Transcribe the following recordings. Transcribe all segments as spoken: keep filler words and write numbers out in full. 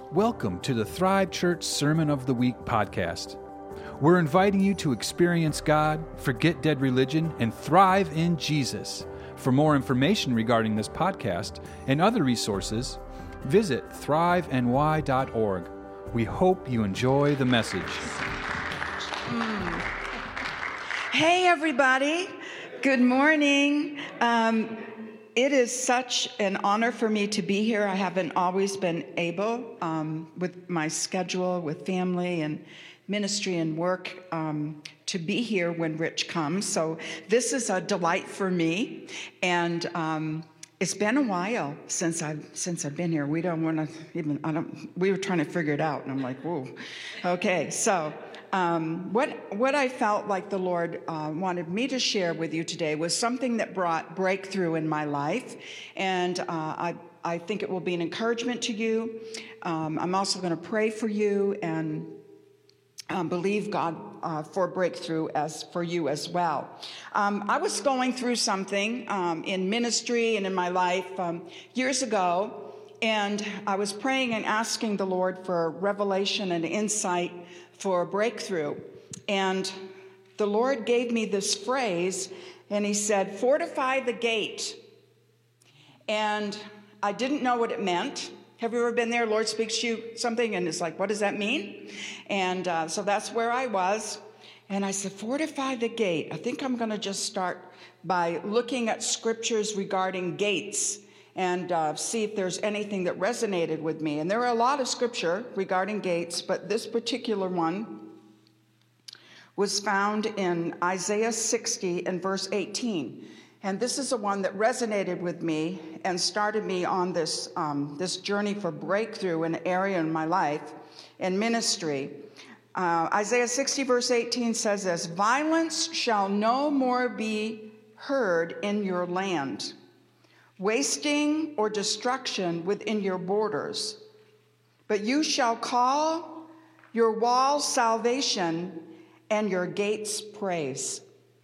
Welcome to the Thrive Church Sermon of the Week podcast. We're inviting you to experience God, forget dead religion, and thrive in Jesus. For more information regarding this podcast and other resources, visit thrive n y dot org. We hope you enjoy the message. Mm. Hey, everybody. Good morning. Um, It is such an honor for me to be here. I haven't always been able, um, with my schedule, with family and ministry and work, um, to be here when Rich comes. So this is a delight for me. And um, it's been a while since I've since I've been here. We don't want to even. I don't. We were trying to figure it out, and I'm like, whoa. Okay, so. Um, what what I felt like the Lord uh, wanted me to share with you today was something that brought breakthrough in my life, and uh, I I think it will be an encouragement to you. Um, I'm also going to pray for you and um, believe God uh, for breakthrough as for you as well. Um, I was going through something um, in ministry and in my life um, years ago, and I was praying and asking the Lord for revelation and insight for a breakthrough. And the Lord gave me this phrase, and he said, fortify the gate. And I didn't know what it meant. Have you ever been there? Lord speaks to you something, and it's like, what does that mean? And uh, so that's where I was. And I said, fortify the gate. I think I'm going to just start by looking at scriptures regarding gates and uh, see if there's anything that resonated with me. And there are a lot of scripture regarding gates, but this particular one was found in Isaiah sixty and verse eighteen. And this is the one that resonated with me and started me on this, um, this journey for breakthrough in an area in my life and ministry. Uh, Isaiah sixty verse eighteen says this, violence shall no more be heard in your land, wasting or destruction within your borders. But you shall call your walls salvation and your gates praise.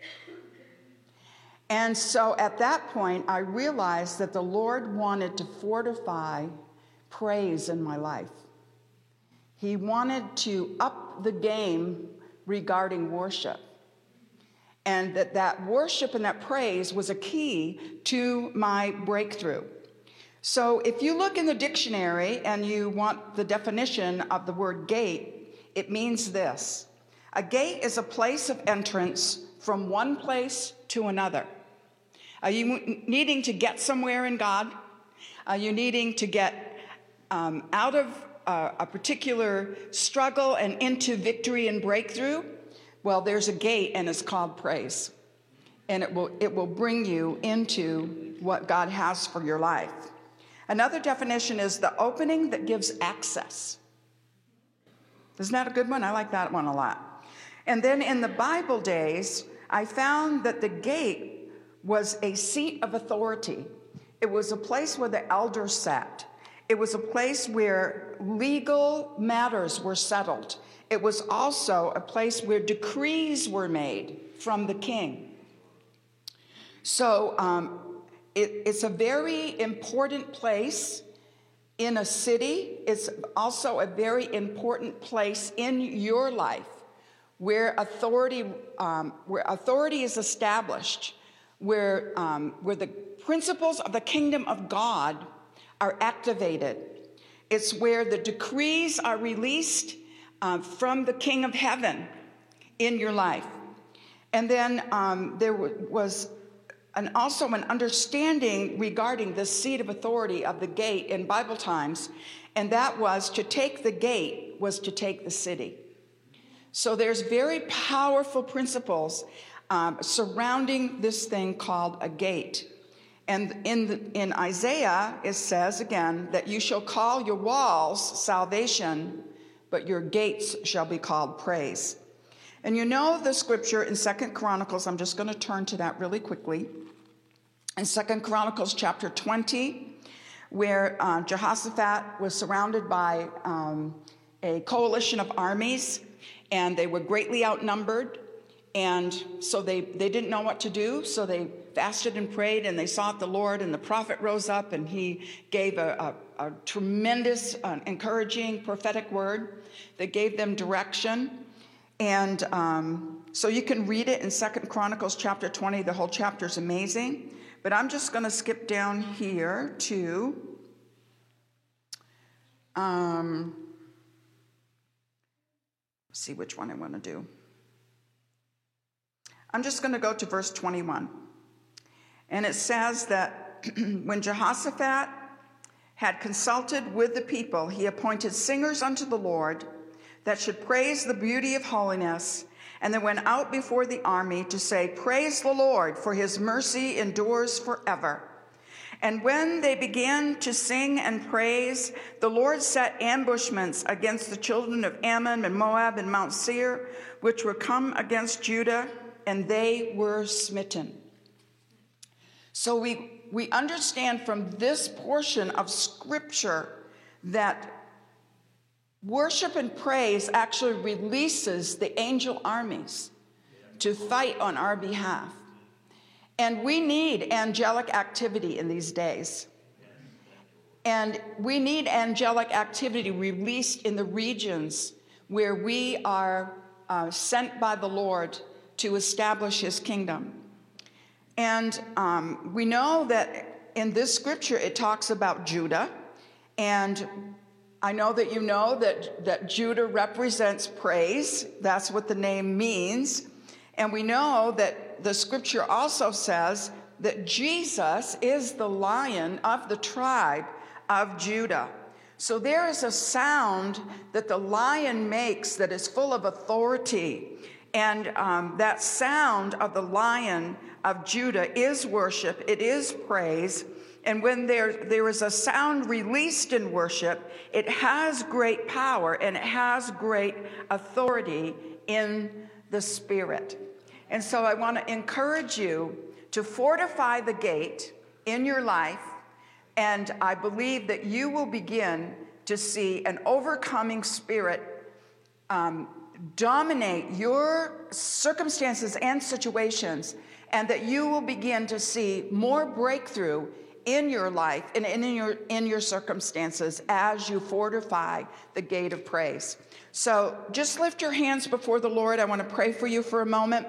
And so at that point, I realized that the Lord wanted to fortify praise in my life. He wanted to up the game regarding worship. And that that worship and that praise was a key to my breakthrough. So if you look in the dictionary and you want the definition of the word gate, it means this. A gate is a place of entrance from one place to another. Are you needing to get somewhere in God? Are you needing to get um, out of uh, a particular struggle and into victory and breakthrough? Well, there's a gate, and it's called praise. And it will it will bring you into what God has for your life. Another definition is the opening that gives access. Isn't that a good one? I like that one a lot. And then in the Bible days, I found that the gate was a seat of authority. It was a place where the elders sat. It was a place where legal matters were settled. It was also a place where decrees were made from the king. So um, it, it's a very important place in a city. It's also a very important place in your life where authority, um, where authority is established, where, um, where the principles of the kingdom of God are activated. It's where the decrees are released Uh, from the King of Heaven in your life. And then um, there w- was an, also an understanding regarding the seat of authority of the gate in Bible times, and that was to take the gate was to take the city. So there's very powerful principles um, surrounding this thing called a gate. And in, the, in Isaiah, it says again that you shall call your walls salvation, but your gates shall be called praise. And you know the scripture in Second Chronicles, I'm just going to turn to that really quickly. In Second Chronicles chapter twenty, where uh, Jehoshaphat was surrounded by um, a coalition of armies, and they were greatly outnumbered, and so they, they didn't know what to do, so they fasted and prayed, and they sought the Lord, and the prophet rose up, and he gave a, a, a tremendous, uh, encouraging prophetic word that gave them direction. And um, so you can read it in Second Chronicles chapter twenty. The whole chapter is amazing. But I'm just going to skip down here to um, see which one I want to do. I'm just going to go to verse twenty-one. And it says that when Jehoshaphat had consulted with the people, he appointed singers unto the Lord that should praise the beauty of holiness, and they went out before the army to say, Praise the Lord, for his mercy endures forever. And when they began to sing and praise, the Lord set ambushments against the children of Ammon and Moab and Mount Seir, which were come against Judah, and they were smitten. So we, we understand from this portion of Scripture that worship and praise actually releases the angel armies to fight on our behalf. And we need angelic activity in these days. And we need angelic activity released in the regions where we are uh, sent by the Lord to establish his kingdom. And um, we know that in this scripture it talks about Judah. And I know that you know that, that Judah represents praise. That's what the name means. And we know that the scripture also says that Jesus is the Lion of the tribe of Judah. So there is a sound that the lion makes that is full of authority. And um, that sound of the Lion of Judah is worship. It is praise. And when there, there is a sound released in worship, it has great power and it has great authority in the Spirit. And so I want to encourage you to fortify the gate in your life, and I believe that you will begin to see an overcoming spirit um, dominate your circumstances and situations, and that you will begin to see more breakthrough in your life and in your, in your circumstances as you fortify the gate of praise. So just lift your hands before the Lord. I want to pray for you for a moment.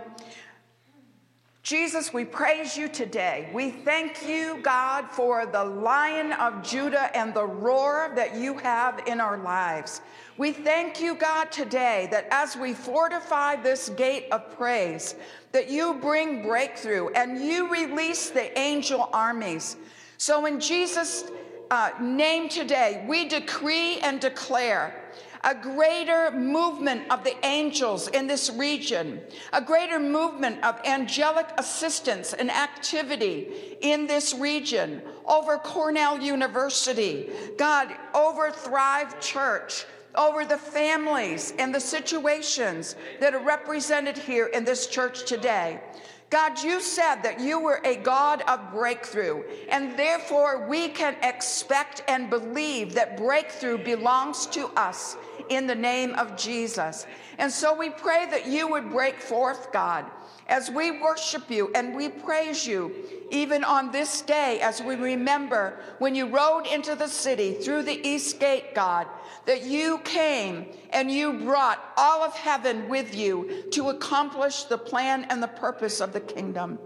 Jesus, we praise you today. We thank you, God, for the Lion of Judah and the roar that you have in our lives. We thank you, God, today that as we fortify this gate of praise, that you bring breakthrough and you release the angel armies. So in Jesus' uh, name today, we decree and declare a greater movement of the angels in this region, a greater movement of angelic assistance and activity in this region, over Cornell University, God, over Thrive Church, over the families and the situations that are represented here in this church today. God, you said that you were a God of breakthrough, and therefore we can expect and believe that breakthrough belongs to us in the name of Jesus. And so we pray that you would break forth, God, as we worship you and we praise you, even on this day, as we remember when you rode into the city through the east gate, God, that you came and you brought all of heaven with you to accomplish the plan and the purpose of the kingdom.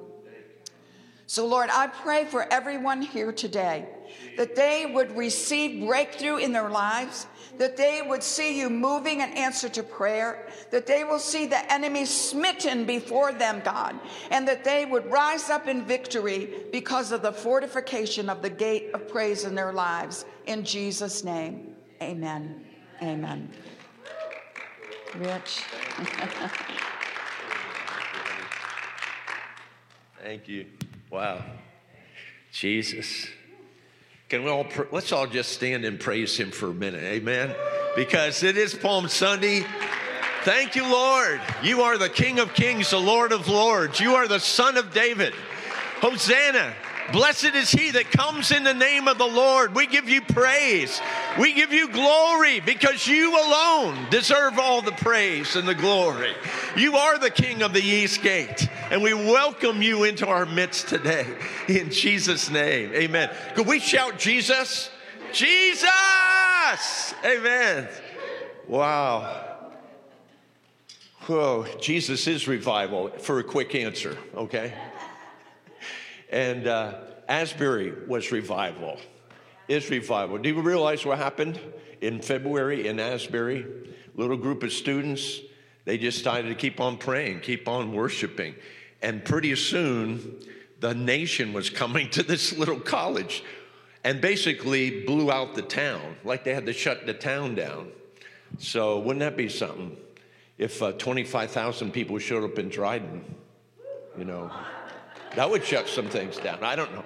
So, Lord, I pray for everyone here today that they would receive breakthrough in their lives, that they would see you moving in answer to prayer, that they will see the enemy smitten before them, God, and that they would rise up in victory because of the fortification of the gate of praise in their lives. In Jesus' name, amen. Amen. Rich. Thank you. Wow. Jesus. Can we all, pr- let's all just stand and praise him for a minute. Amen. Because it is Palm Sunday. Thank you, Lord. You are the King of Kings, the Lord of Lords. You are the Son of David. Hosanna. Blessed is he that comes in the name of the Lord. We give you praise. We give you glory because you alone deserve all the praise and the glory. You are the King of the East Gate, and we welcome you into our midst today in Jesus' name. Amen. Could we shout Jesus? Jesus! Amen. Wow. Whoa, Jesus is revival for a quick answer, okay? And uh, Asbury was revival, is revival. Do you realize what happened in February in Asbury? Little group of students, they just decided to keep on praying, keep on worshiping. And pretty soon, the nation was coming to this little college and basically blew out the town, like they had to shut the town down. So wouldn't that be something if uh, twenty-five thousand people showed up in Dryden, you know? That would shut some things down. I don't know.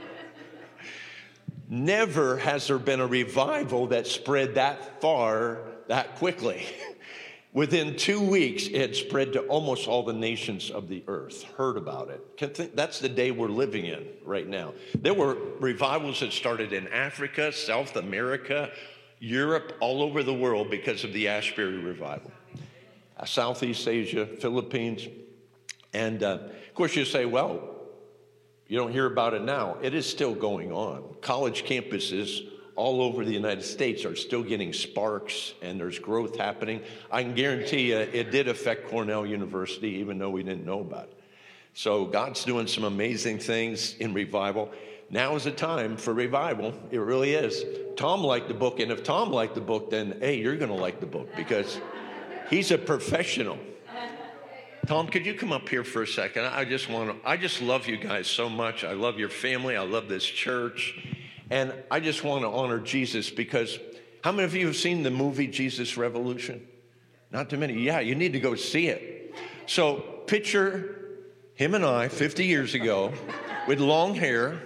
Never has there been a revival that spread that far, that quickly. Within two weeks, it had spread to almost all the nations of the earth, heard about it. That's the day we're living in right now. There were revivals that started in Africa, South America, Europe, all over the world because of the Asbury revival. Southeast Asia, Philippines. And uh, of course you say, well, you don't hear about it now. It is still going on. College campuses all over the United States are still getting sparks, and there's growth happening. I can guarantee you it did affect Cornell University, even though we didn't know about it. So God's doing some amazing things in revival. Now is the time for revival. It really is. Tom liked the book, and if Tom liked the book, then, hey, you're going to like the book because he's a professional. Tom, could you come up here for a second? I just want to, I just love you guys so much. I love your family. I love this church. And I just want to honor Jesus because how many of you have seen the movie Jesus Revolution? Not too many. Yeah, you need to go see it. So picture him and I fifty years ago with long hair.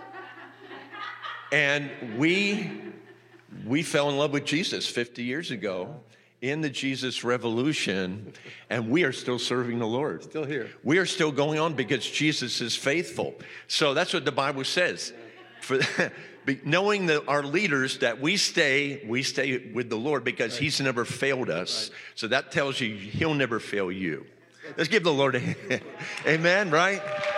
And we, we fell in love with Jesus fifty years ago. In the Jesus Revolution, and we are still serving the Lord. Still here. We are still going on because Jesus is faithful. So that's what the Bible says. For knowing that our leaders, that we stay, we stay with the Lord because right. He's never failed us. Right. So that tells you He'll never fail you. Let's give the Lord a hand. Amen, right?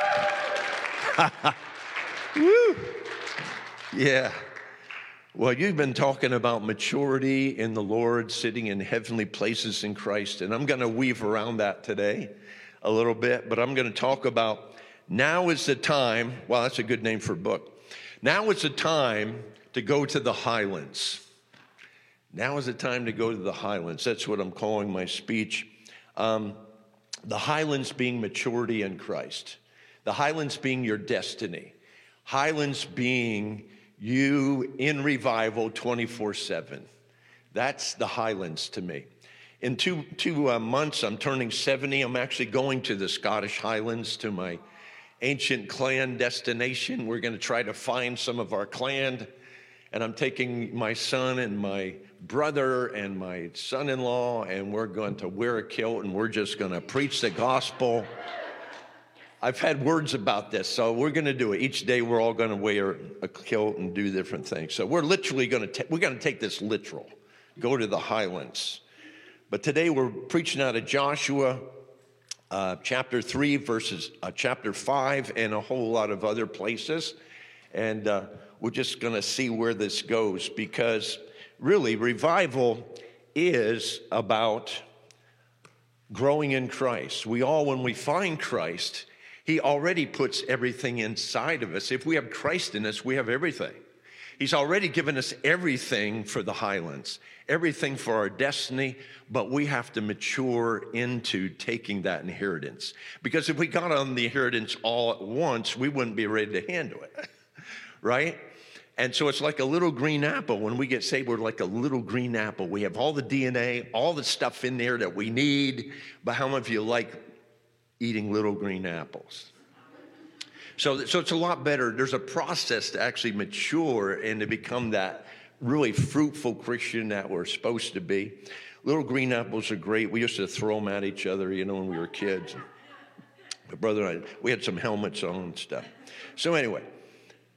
Woo. Yeah. Well, you've been talking about maturity in the Lord, sitting in heavenly places in Christ, and I'm going to weave around that today a little bit, but I'm going to talk about now is the time. Well, that's a good name for a book. Now is the time to go to the highlands. Now is the time to go to the highlands. That's what I'm calling my speech. Um, the highlands being maturity in Christ. The highlands being your destiny. Highlands being you in revival twenty-four seven. That's the highlands to me. In two, two uh, months, I'm turning seventy. I'm actually going to the Scottish Highlands to my ancient clan destination. We're going to try to find some of our clan. And I'm taking my son and my brother and my son-in-law, and we're going to wear a kilt, and we're just going to preach the gospel. I've had words about this, so we're going to do it. Each day we're all going to wear a kilt and do different things. So we're literally going to ta- we're going to take this literal, go to the highlands. But today we're preaching out of Joshua uh, chapter three, verses uh, chapter five, and a whole lot of other places. And uh, we're just going to see where this goes because really revival is about growing in Christ. We all, when we find Christ, He already puts everything inside of us. If we have Christ in us, we have everything. He's already given us everything for the highlands, everything for our destiny, but we have to mature into taking that inheritance. Because if we got on the inheritance all at once, we wouldn't be ready to handle it, right? And so it's like a little green apple. When we get saved, we're like a little green apple. We have all the D N A, all the stuff in there that we need, but how many of you like eating little green apples? So, so it's a lot better. There's a process to actually mature and to become that really fruitful Christian that we're supposed to be. Little green apples are great. We used to throw them at each other, you know, when we were kids. My brother and I, we had some helmets on and stuff. So anyway,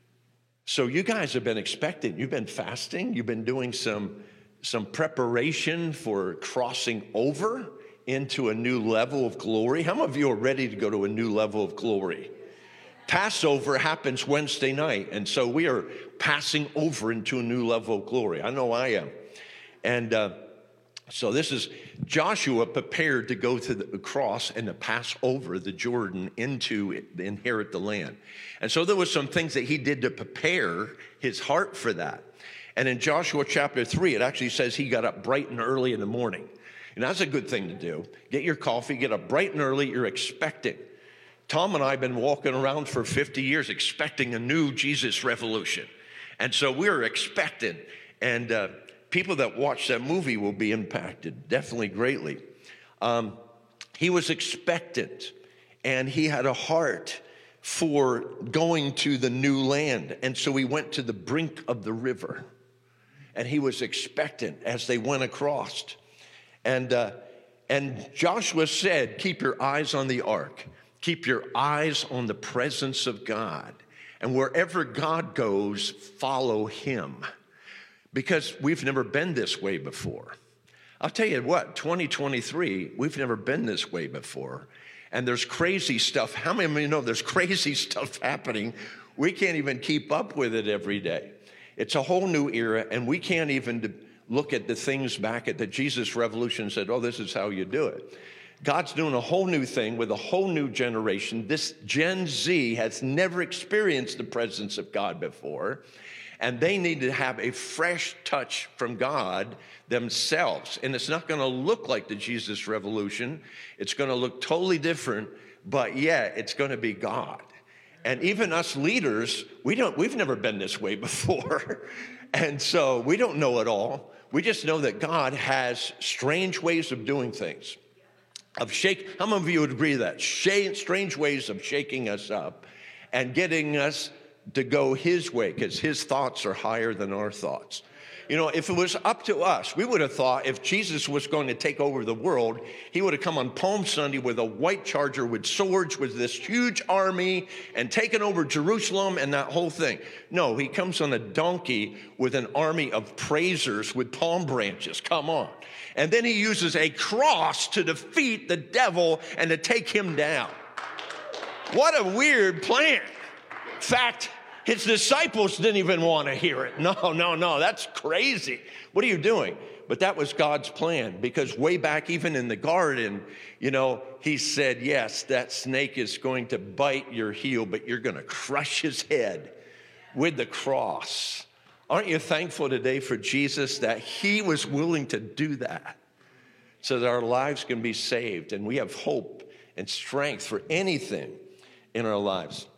So you guys have been expecting, you've been fasting, you've been doing some, some preparation for crossing over into a new level of glory. How many of you are ready to go to a new level of glory? Passover happens Wednesday night, and so we are passing over into a new level of glory. I know I am. And uh, so this is Joshua prepared to go to the cross and to pass over the Jordan into it, inherit the land. And so there was some things that he did to prepare his heart for that. And in Joshua chapter three, it actually says he got up bright and early in the morning. And that's a good thing to do. Get your coffee, get up bright and early, you're expecting. Tom and I have been walking around for fifty years expecting a new Jesus revolution. And so we're expecting. And uh, people that watch that movie will be impacted, definitely greatly. Um, he was expectant, and he had a heart for going to the new land. And so he went to the brink of the river, and he was expectant as they went across. And, uh, and Joshua said, keep your eyes on the ark. Keep your eyes on the presence of God. And wherever God goes, follow him. Because we've never been this way before. I'll tell you what, twenty twenty-three, we've never been this way before. And there's crazy stuff. How many of you know there's crazy stuff happening? We can't even keep up with it every day. It's a whole new era, and we can't even look at the things back at the Jesus Revolution and said, oh, this is how you do it. God's doing a whole new thing with a whole new generation. This Gen Z has never experienced the presence of God before, and they need to have a fresh touch from God themselves. And it's not going to look like the Jesus Revolution. It's going to look totally different, but yet it's going to be God. And even us leaders, we don't, we've never been this way before. And so we don't know it all. We just know that God has strange ways of doing things. Of shake, how many of you would agree that? Strange ways of shaking us up and getting us to go his way, because his thoughts are higher than our thoughts. You know, if it was up to us, we would have thought if Jesus was going to take over the world, he would have come on Palm Sunday with a white charger with swords, with this huge army, and taken over Jerusalem and that whole thing. No, he comes on a donkey with an army of praisers with palm branches. Come on. And then he uses a cross to defeat the devil and to take him down. What a weird plan. In fact, his disciples didn't even want to hear it. No, no, no, that's crazy. What are you doing? But that was God's plan, because way back even in the garden, you know, he said, yes, that snake is going to bite your heel, but you're going to crush his head with the cross. Aren't you thankful today for Jesus that he was willing to do that so that our lives can be saved and we have hope and strength for anything in our lives?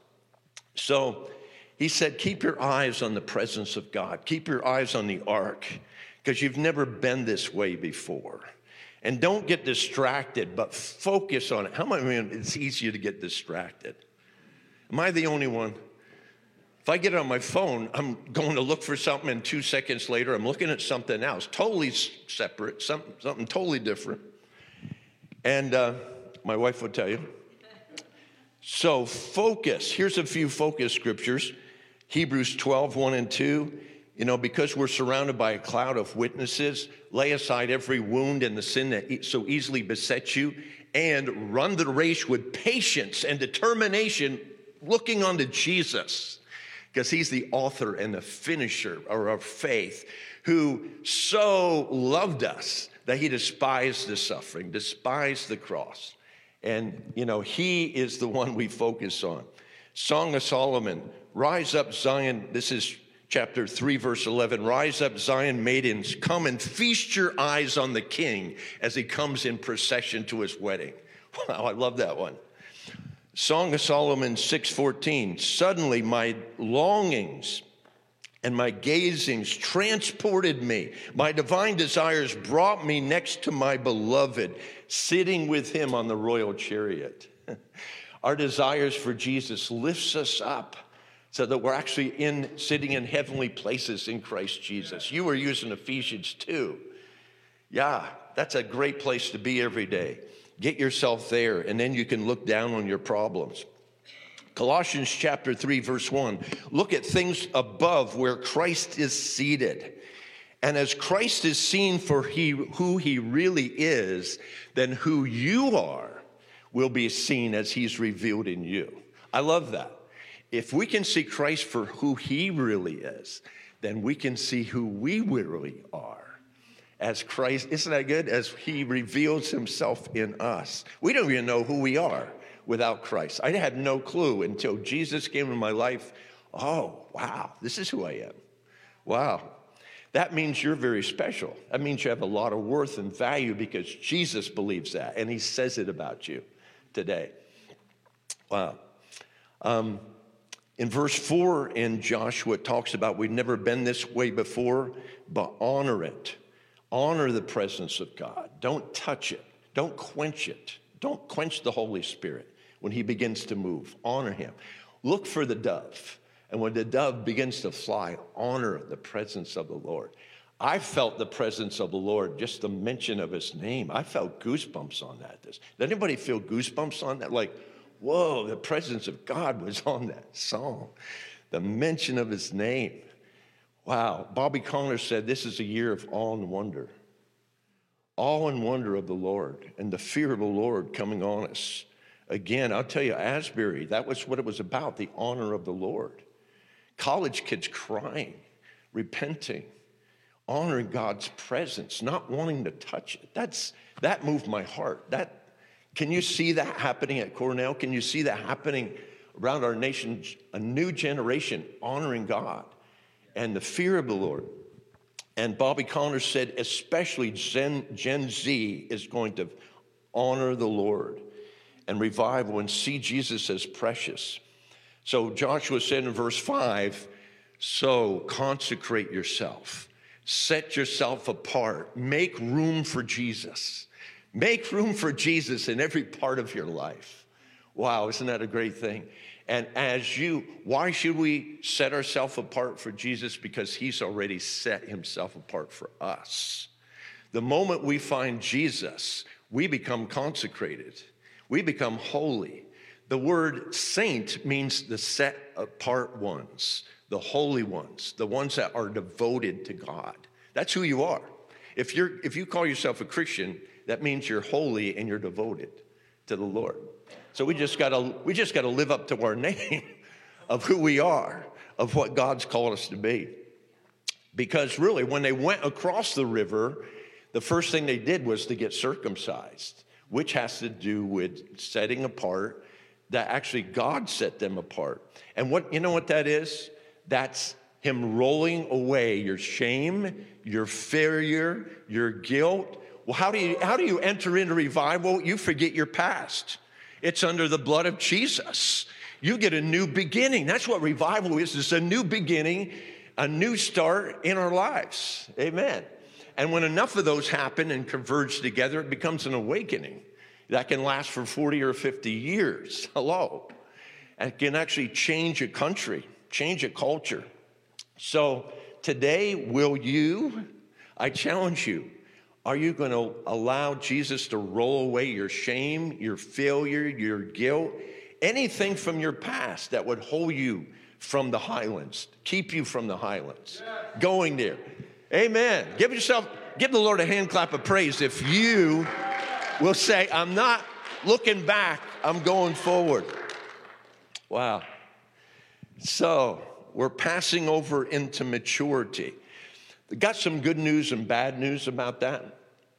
So he said, keep your eyes on the presence of God. Keep your eyes on the ark, because you've never been this way before. And don't get distracted, but focus on it. How many of you, it's easier to get distracted? Am I the only one? If I get it on my phone, I'm going to look for something, and two seconds later, I'm looking at something else, totally separate, something, something totally different. And uh, my wife will tell you. So focus. Here's a few focus scriptures. Hebrews twelve, one and two. You know, because we're surrounded by a cloud of witnesses, lay aside every wound and the sin that so easily besets you, and run the race with patience and determination, looking unto Jesus, because he's the author and the finisher of our faith, who so loved us that he despised the suffering, despised the cross. And, you know, he is the one we focus on. Song of Solomon, rise up, Zion. This is chapter three, verse eleven. Rise up, Zion maidens, come and feast your eyes on the king as he comes in procession to his wedding. Wow, I love that one. Song of Solomon six fourteen. Suddenly my longings and my gazings transported me. My divine desires brought me next to my beloved, sitting with him on the royal chariot. Our desires for Jesus lifts us up so that we're actually in sitting in heavenly places in Christ Jesus. You were using Ephesians two. Yeah, that's a great place to be every day. Get yourself there, and then you can look down on your problems. Colossians chapter three, verse one. Look at things above where Christ is seated. And as Christ is seen for he, who he really is, then who you are will be seen as he's revealed in you. I love that. If we can see Christ for who he really is, then we can see who we really are as Christ. Isn't that good? As he reveals himself in us. We don't even know who we are without Christ. I had no clue until Jesus came into my life. Oh, wow, this is who I am. Wow. That means you're very special. That means you have a lot of worth and value because Jesus believes that, and he says it about you today. Wow. Um, in verse four in Joshua, it talks about we've never been this way before, but honor it. Honor the presence of God. Don't touch it. Don't quench it. Don't quench the Holy Spirit when he begins to move. Honor him. Look for the dove. And when the dove begins to fly, honor the presence of the Lord. I felt the presence of the Lord, just the mention of his name. I felt goosebumps on that. Does anybody feel goosebumps on that? Like, whoa, the presence of God was on that song. The mention of his name. Wow. Bobby Conner said this is a year of awe and wonder. Awe and wonder of the Lord and the fear of the Lord coming on us. Again, I'll tell you, Asbury, that was what it was about, the honor of the Lord. College kids crying, repenting, honoring God's presence, not wanting to touch it. That's, that moved my heart. That, can you see that happening at Cornell? Can you see that happening around our nation? A new generation honoring God and the fear of the Lord. And Bobby Conner said, especially Gen, Gen Z is going to honor the Lord and revival and see Jesus as precious. So Joshua said in verse five, so consecrate yourself. Set yourself apart. Make room for Jesus. Make room for Jesus in every part of your life. Wow, isn't that a great thing? And as you, why should we set ourselves apart for Jesus? Because he's already set himself apart for us. The moment we find Jesus, we become consecrated. We become holy. The word saint means the set apart ones, the holy ones, the ones that are devoted to God. That's who you are. If you're, if you call yourself a Christian, that means you're holy and you're devoted to the Lord. So we just gotta, we just gotta live up to our name of who we are, of what God's called us to be. Because really, when they went across the river, the first thing they did was to get circumcised, which has to do with setting apart, that actually God set them apart. And what, you know what that is? That's him rolling away your shame, your failure, your guilt. Well, how do you, how do you enter into revival? You forget your past. It's under the blood of Jesus. You get a new beginning. That's what revival is. It's a new beginning, a new start in our lives. Amen. And when enough of those happen and converge together, it becomes an awakening that can last for forty or fifty years. Hello. And can actually change a country, change a culture. So today, will you, I challenge you, are you going to allow Jesus to roll away your shame, your failure, your guilt, anything from your past that would hold you from the highlands, keep you from the highlands, going there? Amen. Give yourself, give the Lord a hand clap of praise if you will say, I'm not looking back, I'm going forward. Wow. So we're passing over into maturity. Got some good news and bad news about that.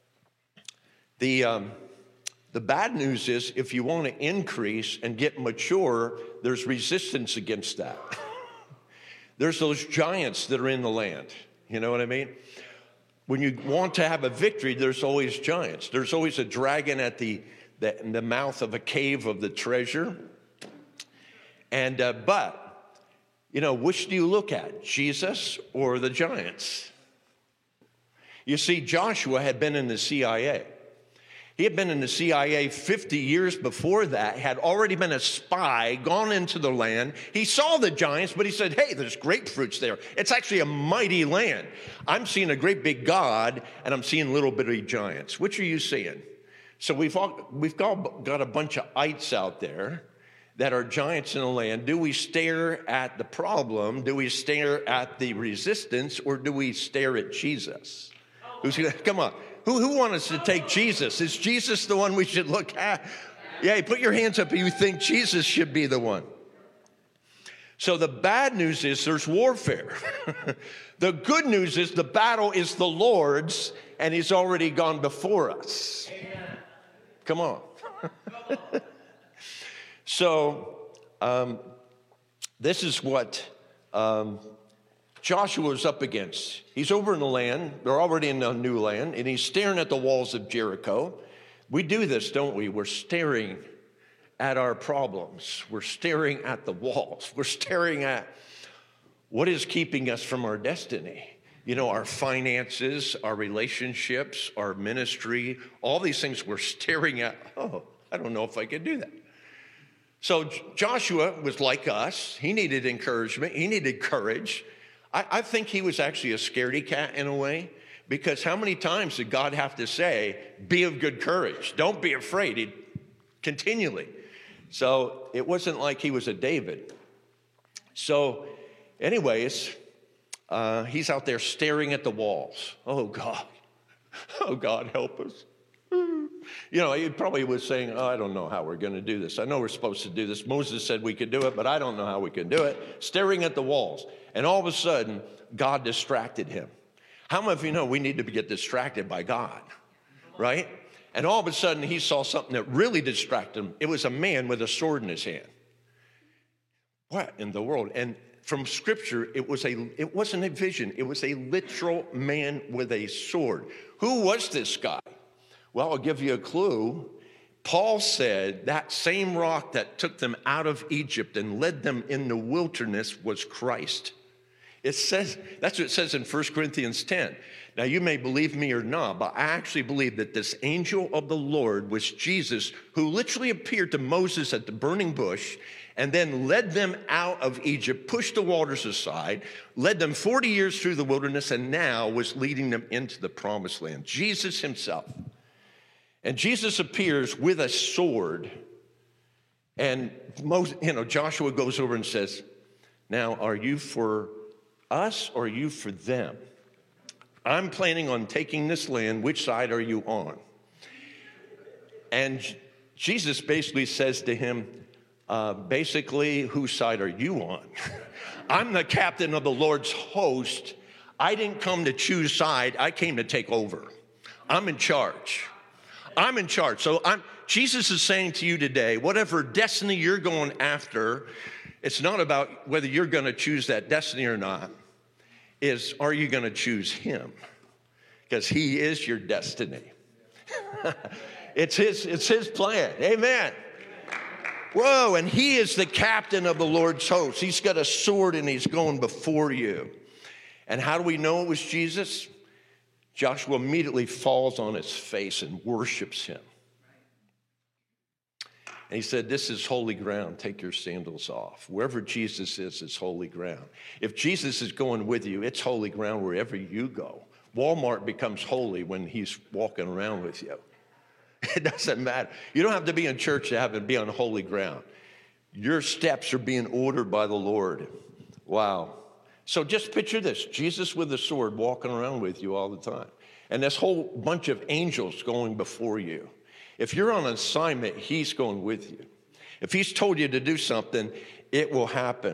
The, um, the bad news is if you want to increase and get mature, there's resistance against that. There's those giants that are in the land. You know what I mean? When you want to have a victory, there's always giants. There's always a dragon at the, the, the mouth of a cave of the treasure. And, uh, but, you know, which do you look at, Jesus or the giants? You see, Joshua had been in the C I A. He had been in the C I A fifty years before that, had already been a spy, gone into the land. He saw the giants, but he said, hey, there's grapefruits there. It's actually a mighty land. I'm seeing a great big God, and I'm seeing little bitty giants. Which are you seeing? So we've all, we've got, got a bunch of ites out there that are giants in the land? Do we stare at the problem? Do we stare at the resistance? Or do we stare at Jesus? Who's gonna, come on. Who, who wants us to take Jesus? Is Jesus the one we should look at? Yeah, put your hands up if you think Jesus should be the one. So the bad news is there's warfare. The good news is the battle is the Lord's, and he's already gone before us. Amen. Come on. So um, this is what um, Joshua is up against. He's over in the land. They're already in the new land, and he's staring at the walls of Jericho. We do this, don't we? We're staring at our problems. We're staring at the walls. We're staring at what is keeping us from our destiny. You know, our finances, our relationships, our ministry, all these things we're staring at. Oh, I don't know if I can do that. So Joshua was like us. He needed encouragement. He needed courage. I, I think he was actually a scaredy cat in a way, because how many times did God have to say, be of good courage, don't be afraid, he, continually. So it wasn't like he was a David. So anyways, uh, he's out there staring at the walls. Oh, God. Oh, God, help us. You know, he probably was saying, oh, I don't know how we're going to do this. I know we're supposed to do this. Moses said we could do it, but I don't know how we can do it. Staring at the walls. And all of a sudden, God distracted him. How many of you know we need to get distracted by God, right? And all of a sudden, he saw something that really distracted him. It was a man with a sword in his hand. What in the world? And from Scripture, it was a, it wasn't a vision. It was a literal man with a sword. Who was this guy? Well, I'll give you a clue. Paul said that same rock that took them out of Egypt and led them in the wilderness was Christ. It says, that's what it says in First Corinthians ten. Now, you may believe me or not, but I actually believe that this angel of the Lord was Jesus, who literally appeared to Moses at the burning bush and then led them out of Egypt, pushed the waters aside, led them forty years through the wilderness, and now was leading them into the promised land. Jesus himself. And Jesus appears with a sword, and most, you know, Joshua goes over and says, now, are you for us or are you for them? I'm planning on taking this land. Which side are you on? And Jesus basically says to him, uh, basically, whose side are you on? I'm the captain of the Lord's host. I didn't come to choose side. I came to take over. I'm in charge. I'm in charge. So I'm, Jesus is saying to you today, whatever destiny you're going after, it's not about whether you're going to choose that destiny or not. Is, are you going to choose him? Because he is your destiny. It's his, it's his plan. Amen. Whoa, and he is the captain of the Lord's host. He's got a sword and he's going before you. And how do we know it was Jesus? Joshua immediately falls on his face and worships him. And he said, this is holy ground. Take your sandals off. Wherever Jesus is, it's holy ground. If Jesus is going with you, it's holy ground wherever you go. Walmart becomes holy when he's walking around with you. It doesn't matter. You don't have to be in church to have it be on holy ground. Your steps are being ordered by the Lord. Wow. So just picture this, Jesus with a sword walking around with you all the time. And this whole bunch of angels going before you. If you're on assignment, he's going with you. If he's told you to do something, it will happen.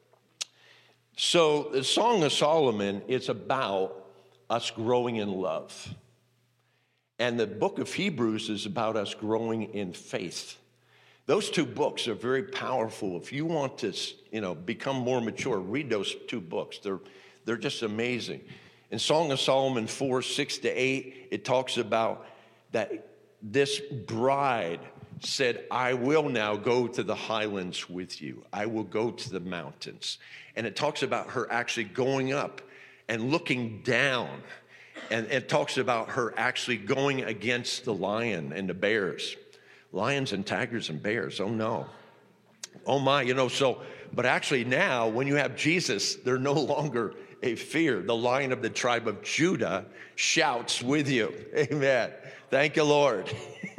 So the Song of Solomon is about us growing in love. And the book of Hebrews is about us growing in faith. Those two books are very powerful. If you want to, you know, become more mature, read those two books. They're, they're just amazing. In Song of Solomon four, six to eight, it talks about that this bride said, I will now go to the highlands with you. I will go to the mountains. And it talks about her actually going up and looking down. And it talks about her actually going against the lion and the bears. Lions and tigers and bears, oh no. Oh my, you know, so, but actually now, when you have Jesus, they're no longer a fear. The Lion of the tribe of Judah shouts with you. Amen. Thank you, Lord.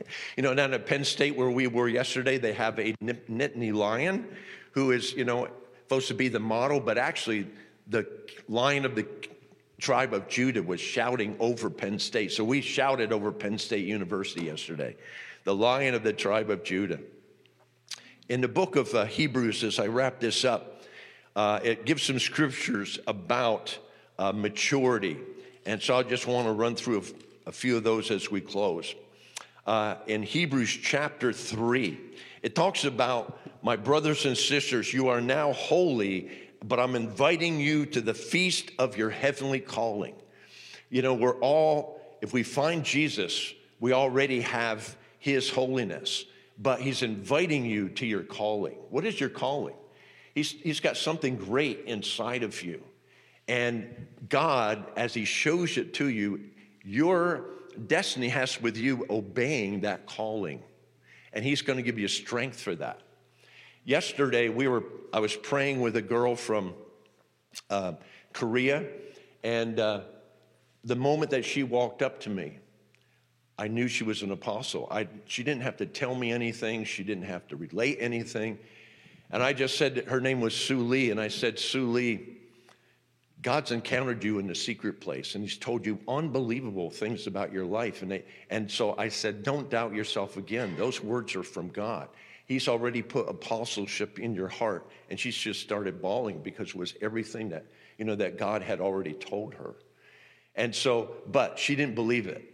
You know, down at Penn State where we were yesterday, they have a Nittany lion who is, you know, supposed to be the model, but actually the lion of the tribe of Judah was shouting over Penn State. So we shouted over Penn State University yesterday, the lion of the tribe of Judah. In the book of uh, Hebrews, as I wrap this up, uh, it gives some scriptures about uh, maturity. And so I just want to run through a, a few of those as we close. Uh, in Hebrews chapter three, it talks about, my brothers and sisters, you are now holy, but I'm inviting you to the feast of your heavenly calling. You know, we're all, if we find Jesus, we already have his holiness, but he's inviting you to your calling. What is your calling? He's, he's got something great inside of you. And God, as he shows it to you, your destiny has with you obeying that calling. And he's going to give you strength for that. Yesterday, we were, I was praying with a girl from uh, Korea, and uh, the moment that she walked up to me, I knew she was an apostle. I, she didn't have to tell me anything. She didn't have to relate anything. And I just said that her name was Sue Lee, and I said, Sue Lee, God's encountered you in the secret place, and he's told you unbelievable things about your life. And, they, and so I said, don't doubt yourself again. Those words are from God. He's already put apostleship in your heart. And she's just started bawling because it was everything that, you know, that God had already told her. And so, but she didn't believe it.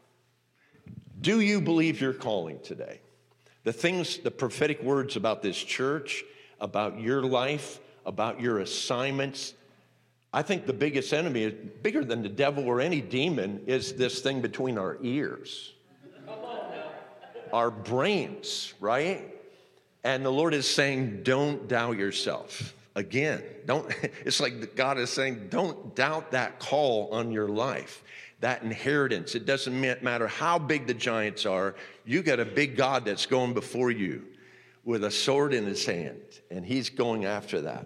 Do you believe your calling today? The things, the prophetic words about this church, about your life, about your assignments. I think the biggest enemy, is bigger than the devil or any demon, is this thing between our ears. Our brains, right? And the Lord is saying, don't doubt yourself. Again, don't. It's like God is saying, don't doubt that call on your life, that inheritance. It doesn't matter how big the giants are. You got a big God that's going before you with a sword in his hand, and he's going after that.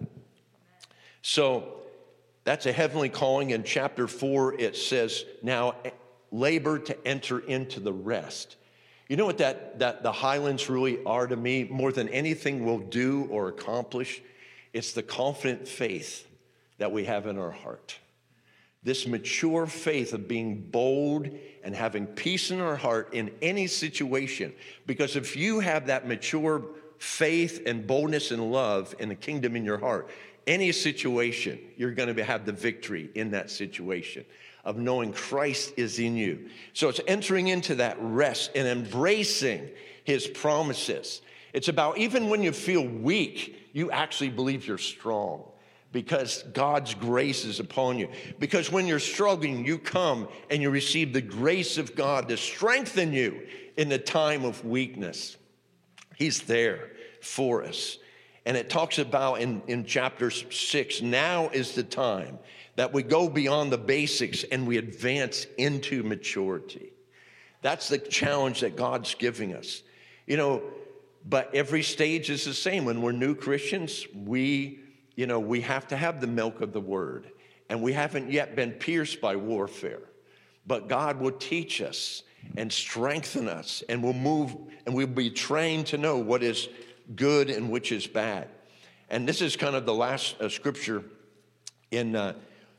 So that's a heavenly calling. In chapter four, it says, now labor to enter into the rest. You know what that, that the highlands really are to me, more than anything we'll do or accomplish? It's the confident faith that we have in our heart. This mature faith of being bold and having peace in our heart in any situation. Because if you have that mature faith and boldness and love in the kingdom in your heart, any situation, you're going to have the victory in that situation of knowing Christ is in you. So it's entering into that rest and embracing his promises. It's about even when you feel weak, you actually believe you're strong because God's grace is upon you. Because when you're struggling, you come and you receive the grace of God to strengthen you in the time of weakness. He's there for us. And it talks about in, in chapter six, now is the time that we go beyond the basics and we advance into maturity. That's the challenge that God's giving us. You know, but every stage is the same. When we're new Christians, we, you know, we have to have the milk of the word. And we haven't yet been pierced by warfare. But God will teach us and strengthen us, and we'll move, and we'll be trained to know what is good and which is bad. And this is kind of the last uh, scripture in uh,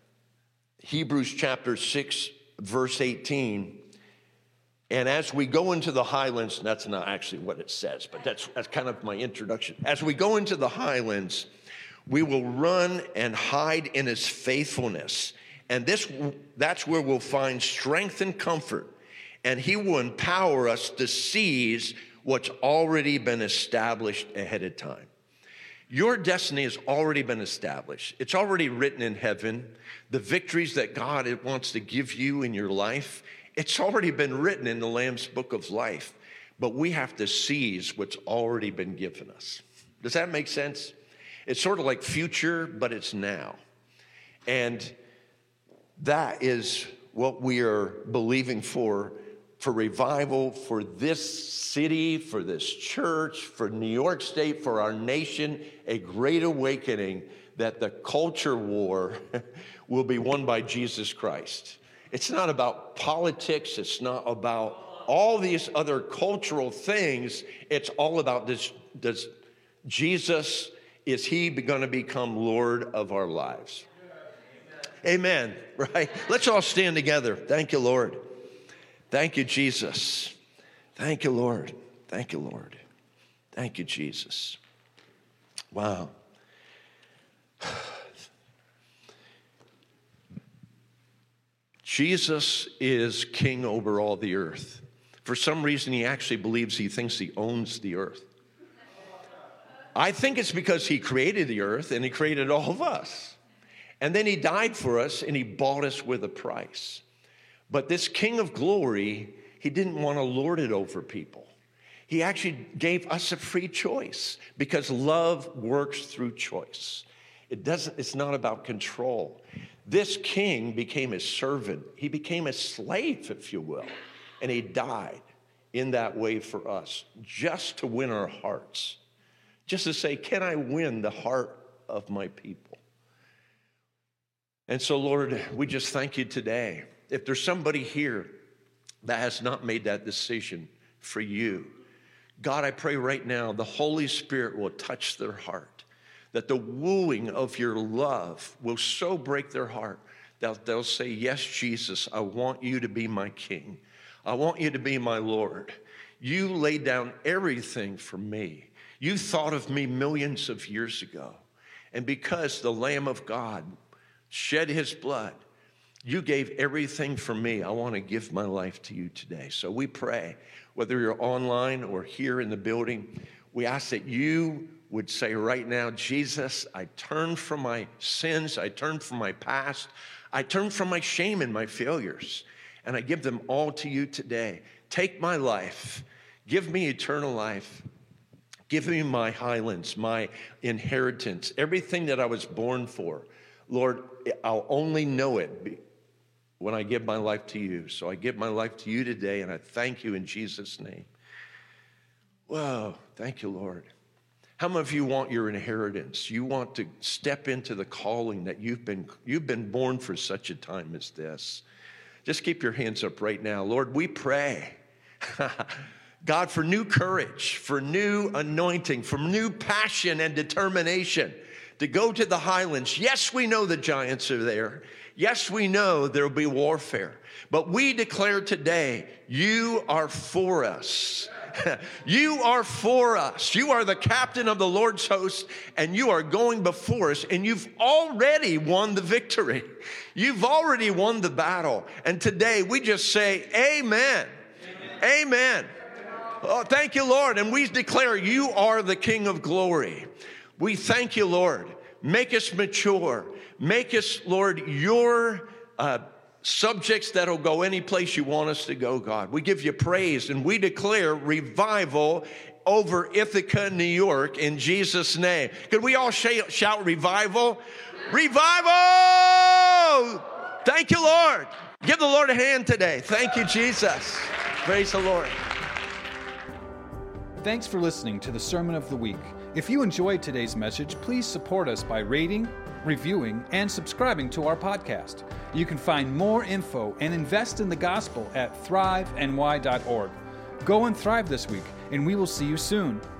Hebrews chapter six, verse eighteen. And as we go into the highlands, that's not actually what it says, but that's, that's kind of my introduction. As we go into the highlands, we will run and hide in his faithfulness. And this, that's where we'll find strength and comfort. And he will empower us to seize what's already been established ahead of time. Your destiny has already been established. It's already written in heaven. The victories that God wants to give you in your life, it's already been written in the Lamb's Book of Life. But we have to seize what's already been given us. Does that make sense? It's sort of like future, but it's now. And that is what we are believing for, for revival, for this city, for this church, for New York State, for our nation, a great awakening that the culture war will be won by Jesus Christ. It's not about politics. It's not about all these other cultural things. It's all about this, does Jesus, is he going to become Lord of our lives? Amen. Amen, right? Let's all stand together. Thank you, Lord. Thank you, Jesus. Thank you, Lord. Thank you, Lord. Thank you, Jesus. Wow. Jesus is king over all the earth. For some reason, he actually believes he thinks he owns the earth. I think it's because he created the earth and he created all of us. And then he died for us and he bought us with a price. But this King of glory, he didn't want to lord it over people. He actually gave us a free choice because love works through choice. It doesn't, it's not about control. This king became a servant. He became a slave, if you will. And he died in that way for us, just to win our hearts. Just to say, can I win the heart of my people? And so, Lord, we just thank you today. If there's somebody here that has not made that decision for you, God, I pray right now the Holy Spirit will touch their heart, that the wooing of your love will so break their heart that they'll say, yes, Jesus, I want you to be my king. I want you to be my Lord. You laid down everything for me. You thought of me millions of years ago. And because the Lamb of God shed his blood, you gave everything for me. I want to give my life to you today. So we pray, whether you're online or here in the building, we ask that you would say right now, Jesus, I turn from my sins. I turn from my past. I turn from my shame and my failures. And I give them all to you today. Take my life. Give me eternal life. Give me my highlands, my inheritance, everything that I was born for. Lord, I'll only know it when I give my life to you. So I give my life to you today, and I thank you in Jesus' name. Whoa, thank you, Lord. How many of you want your inheritance? You want to step into the calling that you've been, you've been born for such a time as this. Just keep your hands up right now. Lord, we pray, God, for new courage, for new anointing, for new passion and determination to go to the highlands. Yes, we know the giants are there. Yes, we know there will be warfare. But we declare today, you are for us. You are for us. You are the captain of the Lord's host, and you are going before us, and you've already won the victory. You've already won the battle. And today we just say, amen. Amen. Amen. Oh, thank you, Lord. And we declare you are the King of glory. We thank you, Lord. Make us mature. Make us, Lord, your uh, subjects that'll go any place you want us to go, God. We give you praise, and we declare revival over Ithaca, New York, in Jesus' name. Could we all sh- shout revival? Revival! Thank you, Lord. Give the Lord a hand today. Thank you, Jesus. Praise the Lord. Thanks for listening to the Sermon of the Week. If you enjoyed today's message, please support us by rating, reviewing, and subscribing to our podcast. You can find more info and invest in the gospel at thrive n y dot org. Go and thrive this week, and we will see you soon.